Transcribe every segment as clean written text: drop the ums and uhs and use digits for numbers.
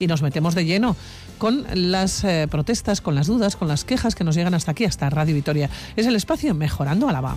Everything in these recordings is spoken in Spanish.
Y nos metemos de lleno con las protestas, con las dudas, con las quejas que nos llegan hasta aquí, hasta Radio Vitoria. Es el espacio Mejorando Álava.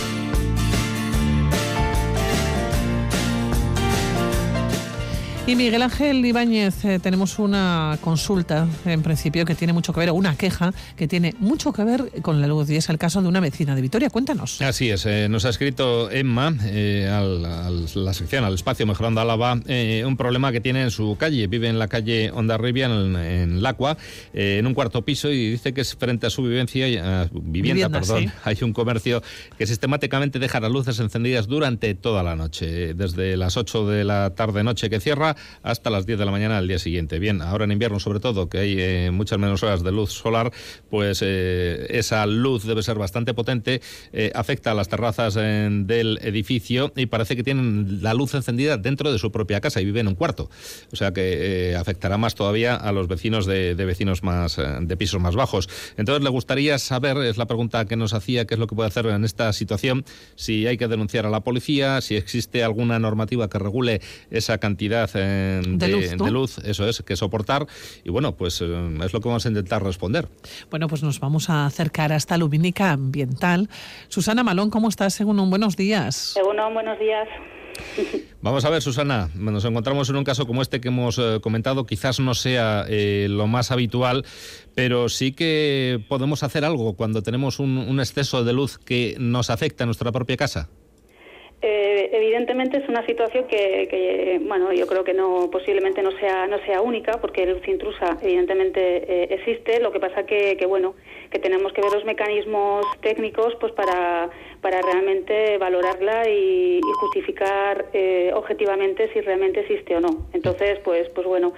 Y Miguel Ángel Ibáñez, tenemos una consulta, en principio, que tiene mucho que ver, o una queja que tiene mucho que ver con la luz, y es el caso de una vecina de Vitoria. Cuéntanos. Así es, nos ha escrito Emma a la sección, al espacio Mejorando Álava, un problema que tiene en su calle. Vive en la calle Hondarribia, en Lacua, en un cuarto piso, y dice que es frente a su vivienda, Sí. Hay un comercio que sistemáticamente deja las luces encendidas durante toda la noche, desde las 8 de la tarde-noche que cierra hasta las 10 de la mañana del día siguiente. Bien, ahora en invierno sobre todo, que hay muchas menos horas de luz solar, pues esa luz debe ser bastante potente, afecta a las terrazas del edificio, y parece que tienen la luz encendida dentro de su propia casa y viven en un cuarto. O sea que afectará más todavía a los vecinos de vecinos más de pisos más bajos. Entonces le gustaría saber, es la pregunta que nos hacía, qué es lo que puede hacer en esta situación, si hay que denunciar a la policía, si existe alguna normativa que regule esa cantidad de luz, eso es, que soportar. Y bueno, pues es lo que vamos a intentar responder. Bueno, pues nos vamos a acercar hasta Lumínica Ambiental. Susana Malón, ¿cómo estás? Según buenos días. Según buenos días. Vamos a ver, Susana, nos encontramos en un caso como este que hemos comentado. Quizás no sea lo más habitual, pero sí que podemos hacer algo cuando tenemos un exceso de luz que nos afecta a nuestra propia casa. Evidentemente es una situación que bueno, yo creo que posiblemente no sea única, porque la luz intrusa evidentemente existe. Lo que pasa que tenemos que ver los mecanismos técnicos pues para realmente valorarla y justificar objetivamente si realmente existe o no. Entonces, pues bueno,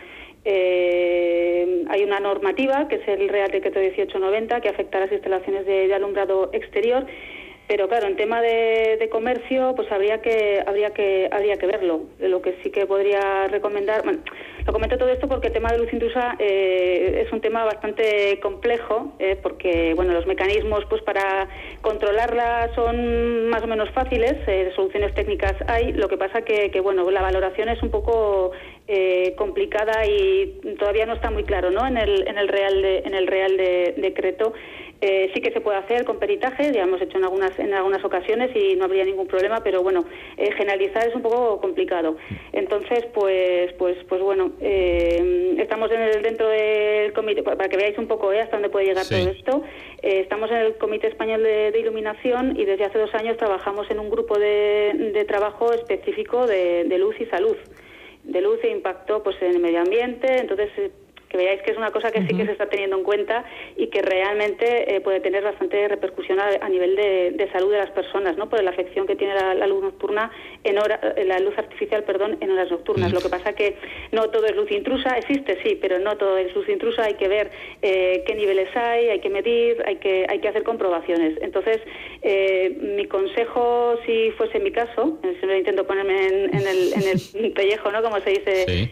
hay una normativa que es el Real Decreto 1890 que afecta a las instalaciones de alumbrado exterior. Pero claro, en tema de comercio, pues habría que verlo. Lo que sí que podría recomendar, bueno, lo comento todo esto porque el tema de luz intrusa es un tema bastante complejo, porque bueno, los mecanismos pues para controlarla son más o menos fáciles, soluciones técnicas hay. Lo que pasa que bueno, la valoración es un poco complicada y todavía no está muy claro, ¿no? En el Real Decreto. Sí que se puede hacer con peritaje, ya hemos hecho en algunas ocasiones y no habría ningún problema, pero bueno, generalizar es un poco complicado. Entonces, pues bueno, estamos dentro del comité, para que veáis un poco hasta dónde puede llegar todo esto. Estamos en el Comité Español de Iluminación y desde hace 2 años trabajamos en un grupo de trabajo específico de luz y salud, de luz e impacto pues en el medio ambiente. Entonces, que veáis que es una cosa que sí que se está teniendo en cuenta y que realmente puede tener bastante repercusión a nivel de salud de las personas, ¿no? Por la afección que tiene la luz nocturna la luz artificial, en horas nocturnas. Lo que pasa que no todo es luz intrusa, existe sí, pero no todo es luz intrusa. Hay que ver qué niveles hay que medir, hay que hacer comprobaciones. Entonces, mi consejo, si fuese mi caso, siempre intento ponerme en el pellejo, ¿no? Como se dice, sí.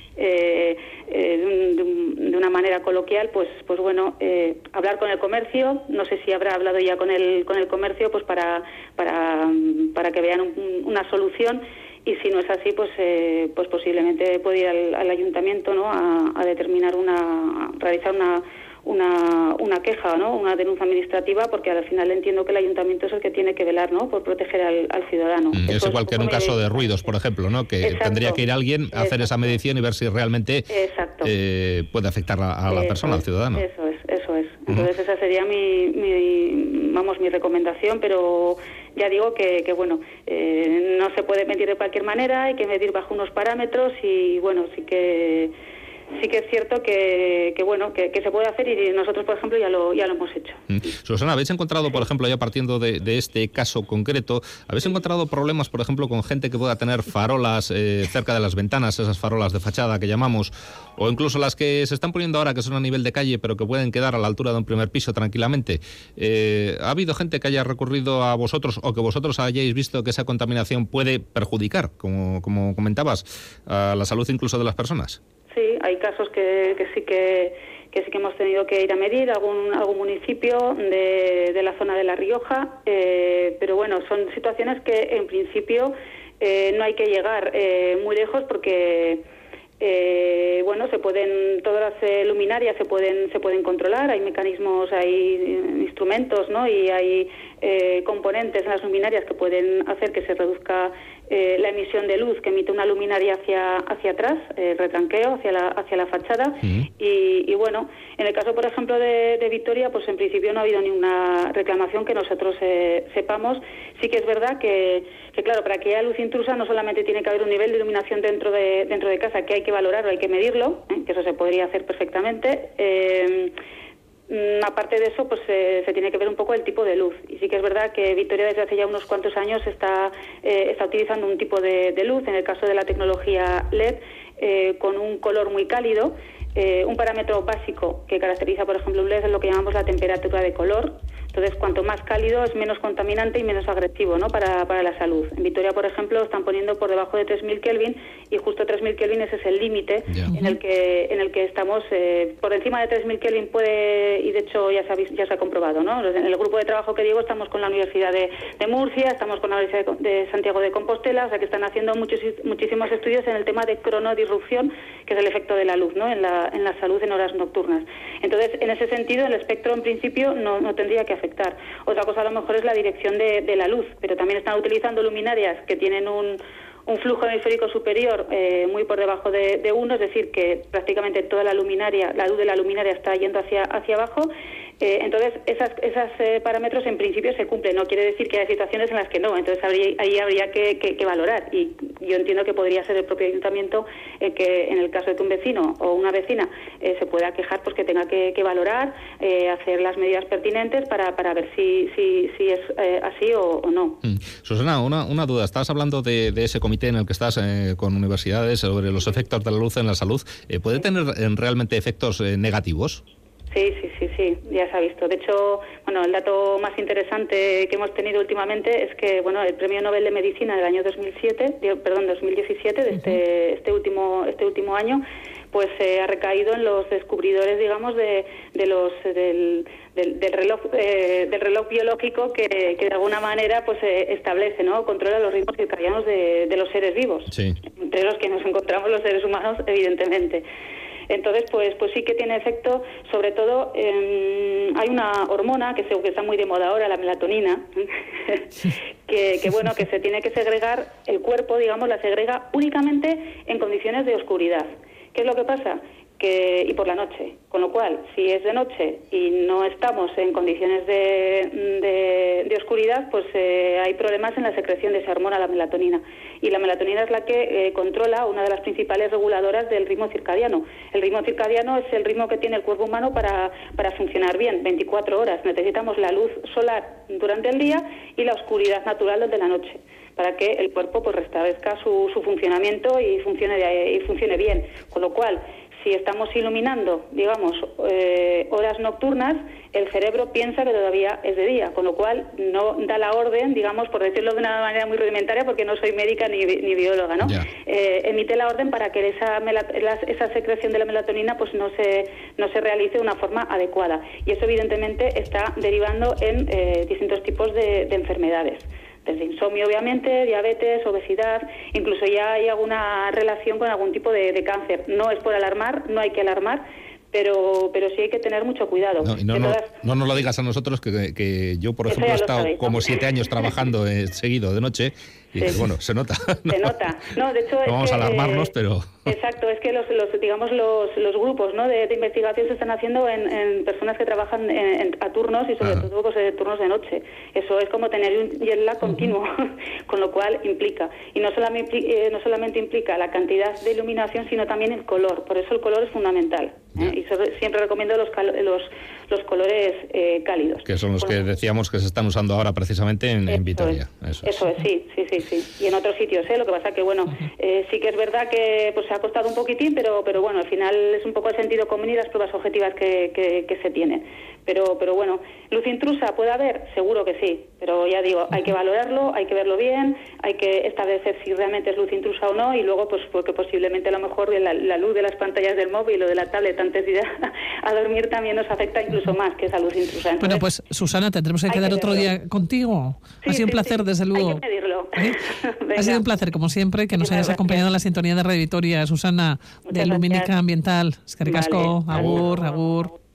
De una manera coloquial, pues bueno, hablar con el comercio. No sé si habrá hablado ya con el comercio, pues para que vean una solución. Y si no es así, pues posiblemente puede ir al ayuntamiento, ¿no? A determinar realizar una queja, ¿no? Una denuncia administrativa, porque al final entiendo que el ayuntamiento es el que tiene que velar, ¿no? Por proteger al ciudadano. Es igual que en un caso de ruidos, por ejemplo, ¿no? Que exacto, tendría que ir alguien a hacer esa medición y ver si realmente puede afectar a la persona, al ciudadano. Eso es. Entonces esa sería mi recomendación, pero ya digo que bueno, no se puede medir de cualquier manera, hay que medir bajo unos parámetros y bueno, sí que es cierto que se puede hacer y nosotros, por ejemplo, ya lo hemos hecho. Susana, ¿habéis encontrado, por ejemplo, ya partiendo de este caso concreto, habéis encontrado problemas, por ejemplo, con gente que pueda tener farolas cerca de las ventanas, esas farolas de fachada que llamamos, o incluso las que se están poniendo ahora, que son a nivel de calle, pero que pueden quedar a la altura de un primer piso tranquilamente? ¿Ha habido gente que haya recurrido a vosotros o que vosotros hayáis visto que esa contaminación puede perjudicar, como comentabas, a la salud incluso de las personas? Sí, hay casos que sí que hemos tenido que ir a medir algún municipio de la zona de La Rioja, pero bueno, son situaciones que en principio no hay que llegar muy lejos porque bueno, todas las luminarias se pueden controlar, hay mecanismos, hay instrumentos, ¿no? Y hay componentes en las luminarias que pueden hacer que se reduzca la emisión de luz que emite una luminaria hacia atrás, retranqueo hacia la fachada. Y bueno, en el caso, por ejemplo, de Vitoria, pues en principio no ha habido ninguna reclamación que nosotros sepamos. Sí que es verdad que claro, para que haya luz intrusa no solamente tiene que haber un nivel de iluminación dentro de casa, que hay que valorarlo, hay que medirlo, que eso se podría hacer perfectamente. Aparte de eso, pues se tiene que ver un poco el tipo de luz. Y sí que es verdad que Vitoria desde hace ya unos cuantos años está utilizando un tipo de luz, en el caso de la tecnología LED, con un color muy cálido. Un parámetro básico que caracteriza, por ejemplo, un LED es lo que llamamos la temperatura de color. Entonces, cuanto más cálido es menos contaminante y menos agresivo, ¿no? para la salud. En Vitoria, por ejemplo, están poniendo por debajo de 3.000 Kelvin y justo 3.000 Kelvin ese es el límite en el que estamos. Por encima de 3.000 Kelvin puede, y de hecho ya se ha comprobado, ¿no? En el grupo de trabajo que digo estamos con la Universidad de Murcia, estamos con la Universidad de Santiago de Compostela, o sea que están haciendo muchísimos estudios en el tema de cronodisrupción, que es el efecto de la luz, ¿no? En la salud en horas nocturnas. Entonces, en ese sentido, el espectro en principio no tendría que afectar. Otra cosa a lo mejor es la dirección de la luz, pero también están utilizando luminarias que tienen un flujo hemisférico superior muy por debajo de 1, es decir, que prácticamente toda la luz de la luminaria está yendo hacia abajo. Entonces, esos parámetros en principio se cumplen. No quiere decir que haya situaciones en las que no. Entonces, ahí habría que valorar. Y yo entiendo que podría ser el propio ayuntamiento que en el caso de que un vecino o una vecina se pueda quejar, pues que tenga que valorar, hacer las medidas pertinentes para ver si es así o no. Susana, una duda. Estabas hablando de ese comité en el que estás con universidades sobre los efectos de la luz en la salud. ¿Puede tener realmente efectos negativos? Sí, ya se ha visto. De hecho, bueno, el dato más interesante que hemos tenido últimamente es que, bueno, el Premio Nobel de Medicina del año 2017, de este último año, pues ha recaído en los descubridores, digamos, del reloj biológico que de alguna manera pues establece, ¿no? Controla los ritmos circadianos de los seres vivos, entre los que nos encontramos los seres humanos, evidentemente. Entonces, pues sí que tiene efecto. Sobre todo, hay una hormona que está muy de moda ahora, la melatonina, que se tiene que segregar, el cuerpo, digamos, la segrega únicamente en condiciones de oscuridad. ¿Qué es lo que pasa? Y por la noche, con lo cual, si es de noche y no estamos en condiciones de oscuridad, pues hay problemas en la secreción de esa hormona, la melatonina. Y la melatonina es la que controla una de las principales reguladoras del ritmo circadiano. El ritmo circadiano es el ritmo que tiene el cuerpo humano para funcionar bien, 24 horas. Necesitamos la luz solar durante el día y la oscuridad natural durante la noche, para que el cuerpo pues restablezca su funcionamiento y funcione bien. Con lo cual, si estamos iluminando, digamos, horas nocturnas, el cerebro piensa que todavía es de día, con lo cual no da la orden, digamos, por decirlo de una manera muy rudimentaria, porque no soy médica ni bióloga, ¿no? Emite la orden para que esa secreción de la melatonina pues no se realice de una forma adecuada. Y eso evidentemente está derivando en distintos tipos de enfermedades. Desde insomnio, obviamente, diabetes, obesidad, incluso ya hay alguna relación con algún tipo de cáncer. No es por alarmar, no hay que alarmar, pero sí hay que tener mucho cuidado. No nos lo digas a nosotros, que yo, por ejemplo, he estado como 7 años trabajando seguido de noche, y dices, bueno, se nota. Se nota. No, de hecho, no vamos a alarmarnos, pero... Exacto, es que los grupos, ¿no?, de investigación se están haciendo en personas que trabajan a turnos y sobre todo pues, turnos de noche. Eso es como tener un jet lag continuo, con lo cual implica. Y no solamente implica la cantidad de iluminación, sino también el color. Por eso el color es fundamental. Y siempre recomiendo los colores cálidos. Que son los que decíamos que se están usando ahora precisamente en Vitoria. Eso es, sí. Y en otros sitios, Lo que pasa que, bueno, sí que es verdad que pues ha costado un poquitín, pero bueno, al final es un poco el sentido común y las pruebas objetivas que se tienen. Pero bueno, luz intrusa puede haber, seguro que sí, pero ya digo, hay que valorarlo, hay que verlo bien, hay que establecer si realmente es luz intrusa o no, y luego pues porque posiblemente a lo mejor la luz de las pantallas del móvil o de la tablet antes de ir a dormir también nos afecta incluso más que esa luz intrusa. Entonces, bueno, pues Susana, tendremos que quedar otro día contigo. Sí, ha sido un placer, desde luego. Hay que medirlo. Ha sido un placer, como siempre, que nos hayas acompañado en la sintonía de Radio Vitoria, Susana, de Lumínica Ambiental. Es que ricasco, agur, agur.